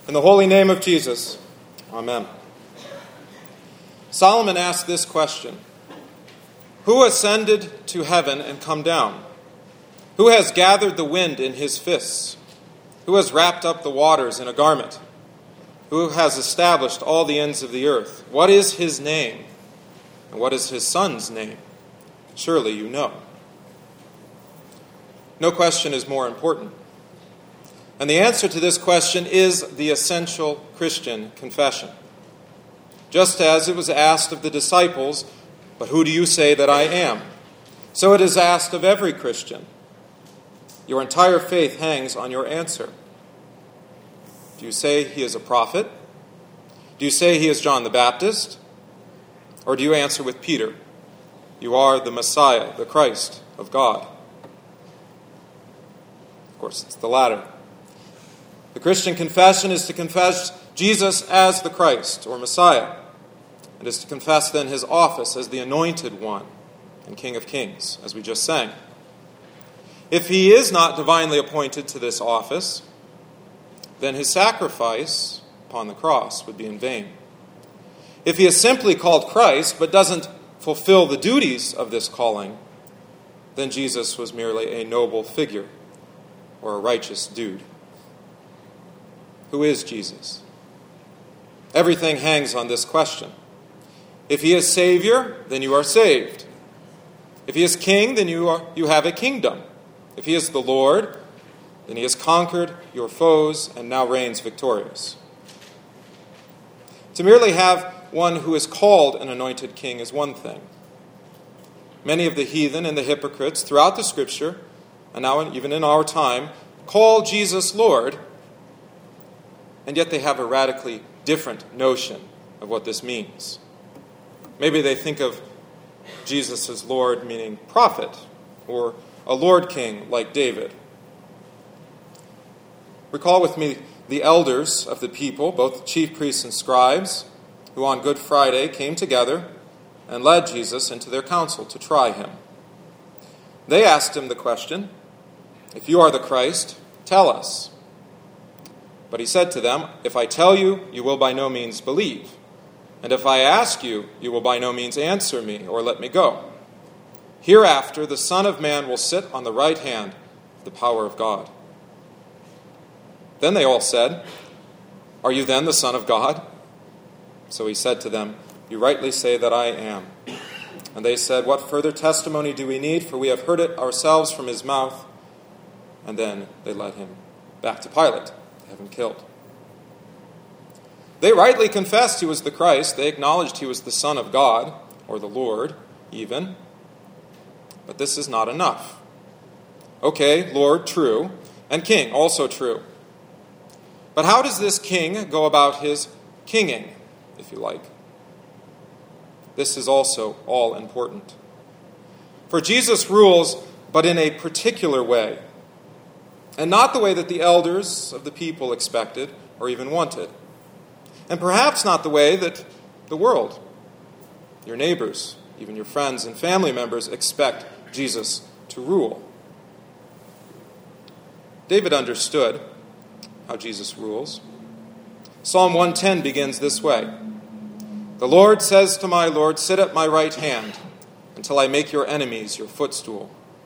In the holy name of Jesus, amen. Solomon asked this question: Who ascended to heaven and come down? Who has gathered the wind in his fists? Who has wrapped up the waters in a garment? Who has established all the ends of the earth? What is his name? And what is his son's name? Surely you know. No question is more important. And the answer to this question is the essential Christian confession. Just as it was asked of the disciples, "But who do you say that I am?" so it is asked of every Christian. Your entire faith hangs on your answer. Do you say he is a prophet? Do you say he is John the Baptist? Or do you answer with Peter, "You are the Messiah, the Christ of God"? Of course, it's the latter. The Christian confession is to confess Jesus as the Christ or Messiah. It is to confess then his office as the Anointed One and King of Kings, as we just sang. If he is not divinely appointed to this office, then his sacrifice upon the cross would be in vain. If he is simply called Christ but doesn't fulfill the duties of this calling, then Jesus was merely a noble figure or a righteous dude. Who is Jesus? Everything hangs on this question. If he is Savior, then you are saved. If he is King, then you have a kingdom. If he is the Lord, then he has conquered your foes and now reigns victorious. To merely have one who is called an anointed king is one thing. Many of the heathen and the hypocrites throughout the Scripture, and now even in our time, call Jesus Lord, and yet they have a radically different notion of what this means. Maybe they think of Jesus as Lord meaning prophet, or a Lord King like David. Recall with me the elders of the people, both chief priests and scribes, who on Good Friday came together and led Jesus into their council to try him. They asked him the question, "If you are the Christ, tell us." But he said to them, "If I tell you, you will by no means believe. And if I ask you, you will by no means answer me or let me go. Hereafter the Son of Man will sit on the right hand of the power of God." Then they all said, "Are you then the Son of God?" So he said to them, "You rightly say that I am." And they said, "What further testimony do we need? For we have heard it ourselves from his mouth." And then they led him back to Pilate to have him killed. They rightly confessed he was the Christ. They acknowledged he was the Son of God, or the Lord, even. But this is not enough. Okay, Lord, true, and King, also true. But how does this king go about his kinging, if you like? This is also all important. For Jesus rules, but in a particular way, and not the way that the elders of the people expected or even wanted, and perhaps not the way that the world, your neighbors, even your friends and family members expect Jesus to rule. David understood how Jesus rules. Psalm 110 begins this way: "The Lord says to my Lord, sit at my right hand until I make your enemies your footstool."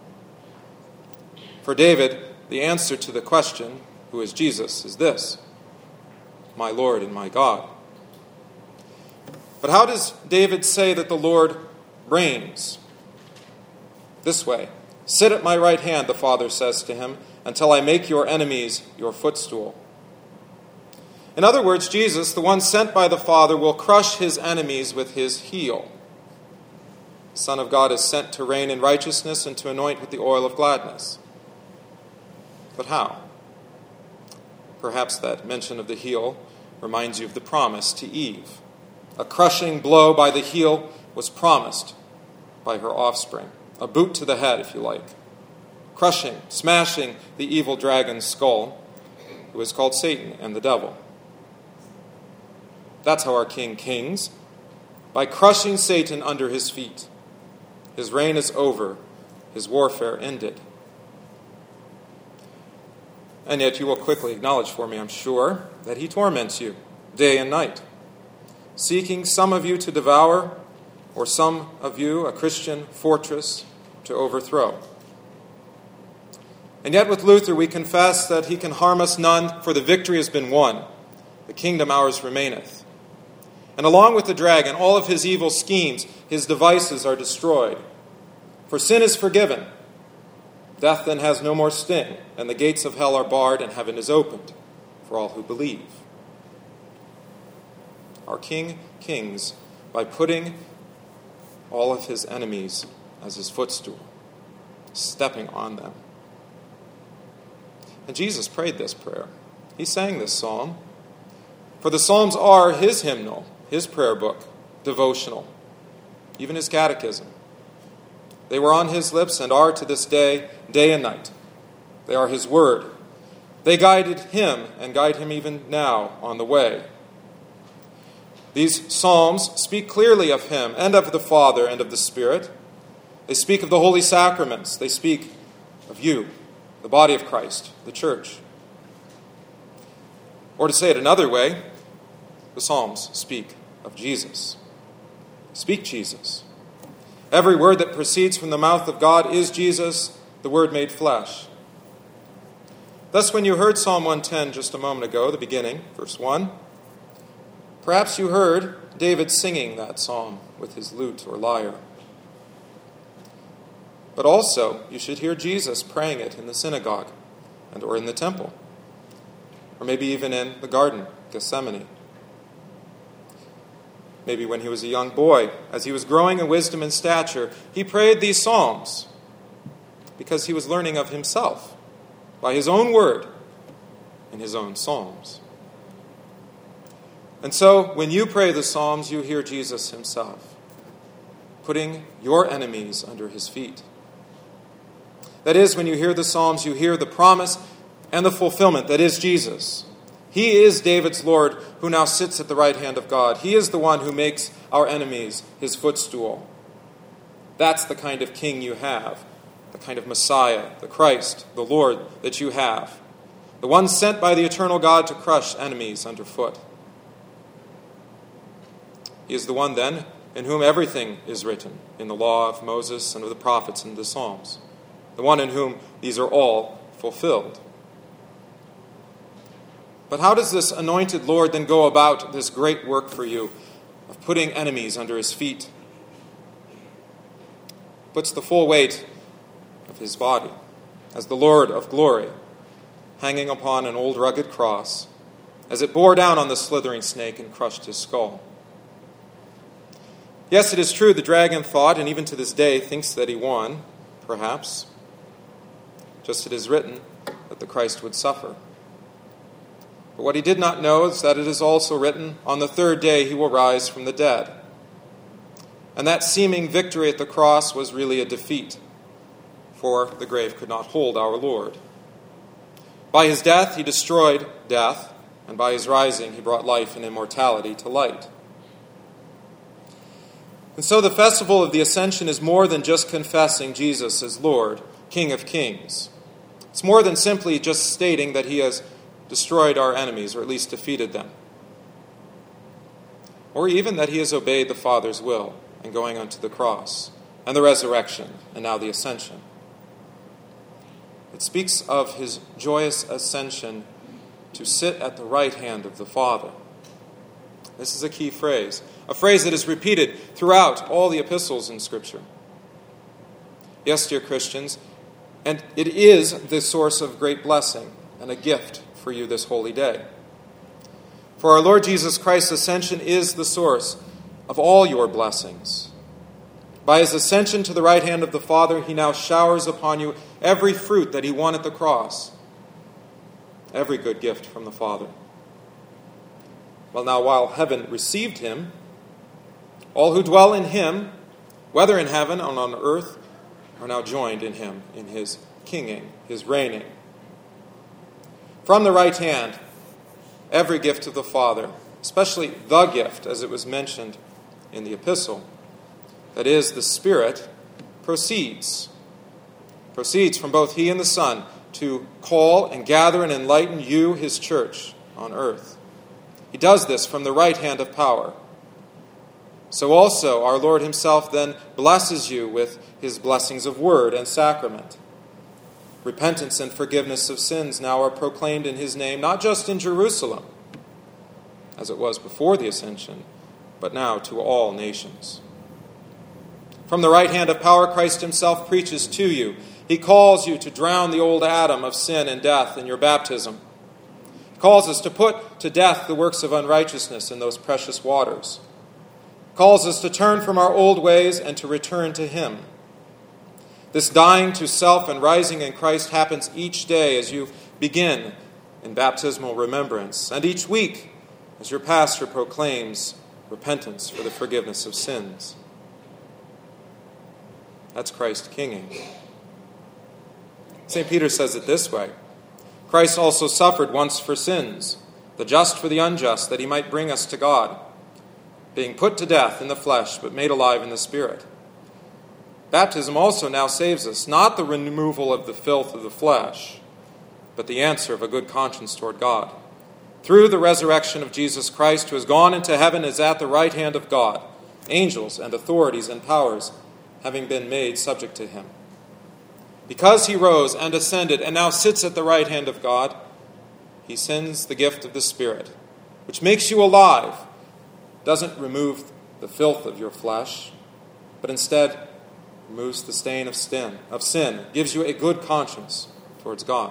For David, the answer to the question, who is Jesus, is this: my Lord and my God. But how does David say that the Lord reigns? This way: "Sit at my right hand," the Father says to him, "until I make your enemies your footstool." In other words, Jesus, the one sent by the Father, will crush his enemies with his heel. The Son of God is sent to reign in righteousness and to anoint with the oil of gladness. But how? Perhaps that mention of the heel reminds you of the promise to Eve. A crushing blow by the heel was promised by her offspring. A boot to the head, if you like. Crushing, smashing the evil dragon's skull, who is called Satan and the devil. That's how our King kings, by crushing Satan under his feet. His reign is over, his warfare ended. And yet you will quickly acknowledge for me, I'm sure, that he torments you day and night, seeking some of you to devour, or some of you a Christian fortress to overthrow. And yet with Luther we confess that he can harm us none, for the victory has been won. The kingdom ours remaineth. And along with the dragon, all of his evil schemes, his devices are destroyed. For sin is forgiven. Death then has no more sting, and the gates of hell are barred, and heaven is opened for all who believe. Our King kings by putting all of his enemies as his footstool, stepping on them. And Jesus prayed this prayer. He sang this psalm. For the Psalms are his hymnal, his prayer book, devotional, even his catechism. They were on his lips and are to this day, day and night. They are his word. They guided him and guide him even now on the way. These psalms speak clearly of him and of the Father and of the Spirit. They speak of the holy sacraments. They speak of you, the body of Christ, the church. Or to say it another way, the psalms speak of Jesus. Speak Jesus. Every word that proceeds from the mouth of God is Jesus, the Word made flesh. Thus, when you heard Psalm 110 just a moment ago, the beginning, verse 1, perhaps you heard David singing that psalm with his lute or lyre. But also, you should hear Jesus praying it in the synagogue or in the temple, or maybe even in the garden, Gethsemane. Maybe when he was a young boy, as he was growing in wisdom and stature, he prayed these psalms because he was learning of himself by his own word in his own psalms. And so, when you pray the psalms, you hear Jesus himself, putting your enemies under his feet. That is, when you hear the psalms, you hear the promise and the fulfillment that is Jesus. He is David's Lord who now sits at the right hand of God. He is the one who makes our enemies his footstool. That's the kind of king you have, the kind of Messiah, the Christ, the Lord that you have, the one sent by the eternal God to crush enemies underfoot. He is the one, then, in whom everything is written, in the law of Moses and of the prophets and the Psalms, the one in whom these are all fulfilled. But how does this anointed Lord then go about this great work for you of putting enemies under his feet? Puts the full weight of his body as the Lord of glory, hanging upon an old rugged cross, as it bore down on the slithering snake and crushed his skull. Yes, it is true, the dragon thought, and even to this day thinks that he won, perhaps. Just as it is written that the Christ would suffer. But what he did not know is that it is also written, on the third day he will rise from the dead. And that seeming victory at the cross was really a defeat, for the grave could not hold our Lord. By his death he destroyed death, and by his rising he brought life and immortality to light. And so the festival of the Ascension is more than just confessing Jesus as Lord, King of Kings. It's more than simply just stating that he has destroyed our enemies, or at least defeated them. Or even that he has obeyed the Father's will in going unto the cross, and the resurrection, and now the ascension. It speaks of his joyous ascension to sit at the right hand of the Father. This is a key phrase, a phrase that is repeated throughout all the epistles in Scripture. Yes, dear Christians, and it is the source of great blessing and a gift for you this holy day. For our Lord Jesus Christ's ascension is the source of all your blessings. By his ascension to the right hand of the Father, he now showers upon you every fruit that he won at the cross, every good gift from the Father. Well, now, while heaven received him, all who dwell in him, whether in heaven or on earth, are now joined in him, in his kinging, his reigning. From the right hand, every gift of the Father, especially the gift, as it was mentioned in the epistle, that is, the Spirit, proceeds from both he and the Son to call and gather and enlighten you, his church, on earth. He does this from the right hand of power. So also our Lord himself then blesses you with his blessings of word and sacrament. Repentance and forgiveness of sins now are proclaimed in his name, not just in Jerusalem, as it was before the ascension, but now to all nations. From the right hand of power, Christ himself preaches to you. He calls you to drown the old Adam of sin and death in your baptism. He calls us to put to death the works of unrighteousness in those precious waters. He calls us to turn from our old ways and to return to him. This dying to self and rising in Christ happens each day as you begin in baptismal remembrance, and each week as your pastor proclaims repentance for the forgiveness of sins. That's Christ kinging. St. Peter says it this way: Christ also suffered once for sins, the just for the unjust, that he might bring us to God, being put to death in the flesh, but made alive in the Spirit. Baptism also now saves us, not the removal of the filth of the flesh, but the answer of a good conscience toward God. Through the resurrection of Jesus Christ, who has gone into heaven, is at the right hand of God, angels and authorities and powers having been made subject to him. Because he rose and ascended and now sits at the right hand of God, he sends the gift of the Spirit, which makes you alive, doesn't remove the filth of your flesh, but instead removes the stain of sin, gives you a good conscience towards God.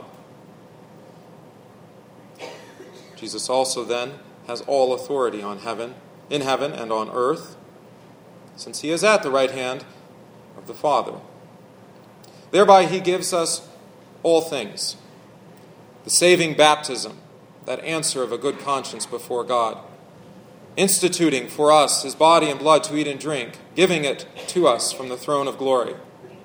Jesus also then has all authority in heaven and on earth, since he is at the right hand of the Father. Thereby he gives us all things: the saving baptism, that answer of a good conscience before God, instituting for us his body and blood to eat and drink, giving it to us from the throne of glory.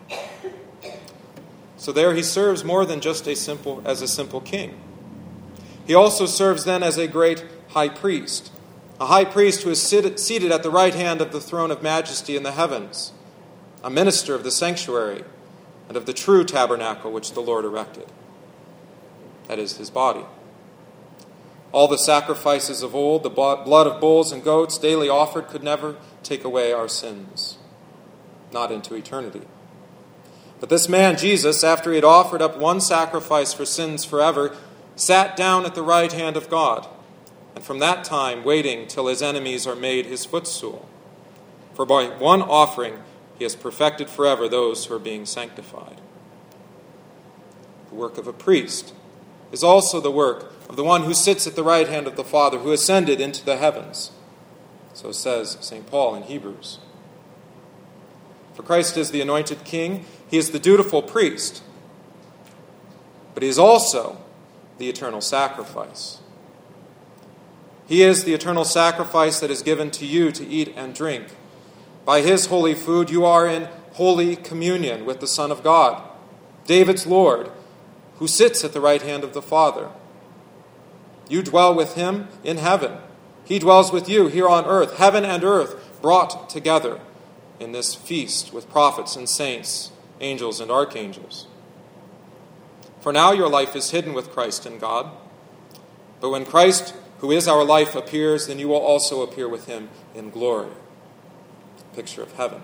So there he serves more than just as a simple king. He also serves then as a great high priest, a high priest who is seated at the right hand of the throne of majesty in the heavens, a minister of the sanctuary and of the true tabernacle which the Lord erected. That is his body. All the sacrifices of old, the blood of bulls and goats daily offered, could never take away our sins, not into eternity. But this man, Jesus, after he had offered up one sacrifice for sins forever, sat down at the right hand of God, and from that time waiting till his enemies are made his footstool. For by one offering he has perfected forever those who are being sanctified. The work of a priest is also the work of the one who sits at the right hand of the Father, who ascended into the heavens. So says St. Paul in Hebrews. For Christ is the anointed king, he is the dutiful priest, but he is also the eternal sacrifice. He is the eternal sacrifice that is given to you to eat and drink. By his holy food you are in holy communion with the Son of God, David's Lord, who sits at the right hand of the Father. You dwell with him in heaven. He dwells with you here on earth, heaven and earth brought together in this feast with prophets and saints, angels and archangels. For now your life is hidden with Christ in God. But when Christ, who is our life, appears, then you will also appear with him in glory. Picture of heaven.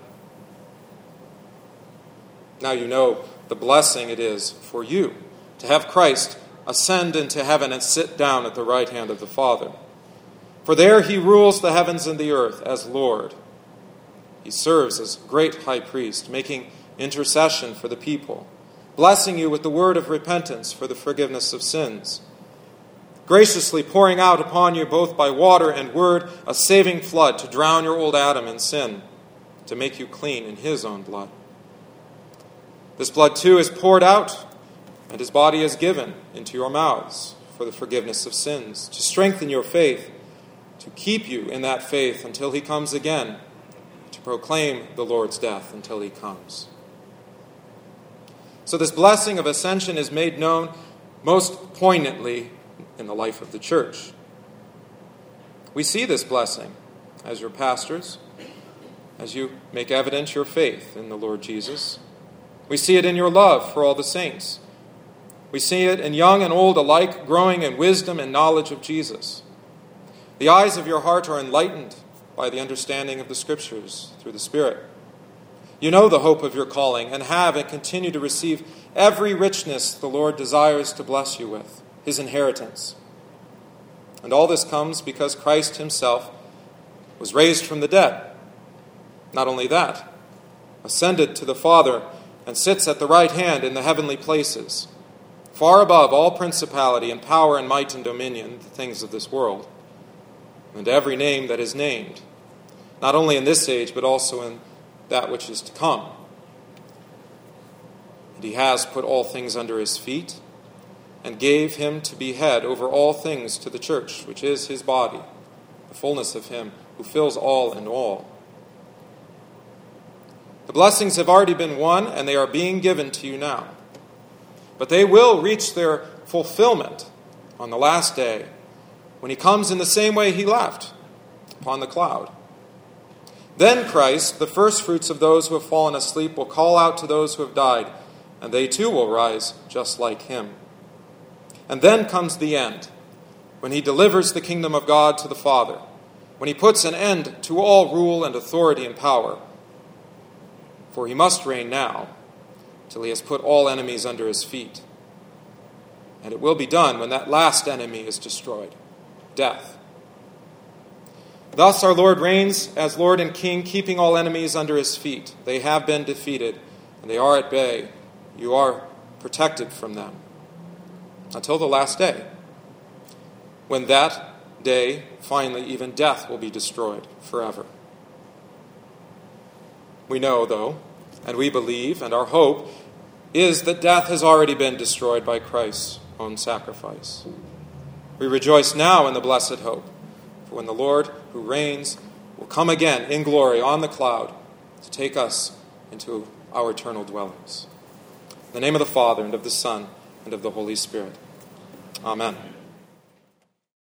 Now you know the blessing it is for you to have Christ ascend into heaven and sit down at the right hand of the Father. For there he rules the heavens and the earth as Lord. He serves as great high priest, making intercession for the people, blessing you with the word of repentance for the forgiveness of sins, graciously pouring out upon you both by water and word a saving flood to drown your old Adam in sin, to make you clean in his own blood. This blood too is poured out, and his body is given into your mouths for the forgiveness of sins, to strengthen your faith, to keep you in that faith until he comes again, to proclaim the Lord's death until he comes. So this blessing of ascension is made known most poignantly in the life of the church. We see this blessing as your pastors, as you make evident your faith in the Lord Jesus. We see it in your love for all the saints, We see it in young and old alike, growing in wisdom and knowledge of Jesus. The eyes of your heart are enlightened by the understanding of the Scriptures through the Spirit. You know the hope of your calling and have and continue to receive every richness the Lord desires to bless you with, his inheritance. And all this comes because Christ himself was raised from the dead. Not only that, ascended to the Father and sits at the right hand in the heavenly places, far above all principality and power and might and dominion, the things of this world, and every name that is named, not only in this age, but also in that which is to come. And he has put all things under his feet, and gave him to be head over all things to the church, which is his body, the fullness of him who fills all in all. The blessings have already been won, and they are being given to you now. But they will reach their fulfillment on the last day, when he comes in the same way he left, upon the cloud. Then Christ, the firstfruits of those who have fallen asleep, will call out to those who have died, and they too will rise just like him. And then comes the end, when he delivers the kingdom of God to the Father, when he puts an end to all rule and authority and power. For he must reign now, till he has put all enemies under his feet. And it will be done when that last enemy is destroyed, death. Thus our Lord reigns as Lord and King, keeping all enemies under his feet. They have been defeated, and they are at bay. You are protected from them until the last day, when that day, finally, even death will be destroyed forever. We know, though, and we believe, and our hope is that death has already been destroyed by Christ's own sacrifice. We rejoice now in the blessed hope, for when the Lord, who reigns, will come again in glory on the cloud to take us into our eternal dwellings. In the name of the Father, and of the Son, and of the Holy Spirit. Amen.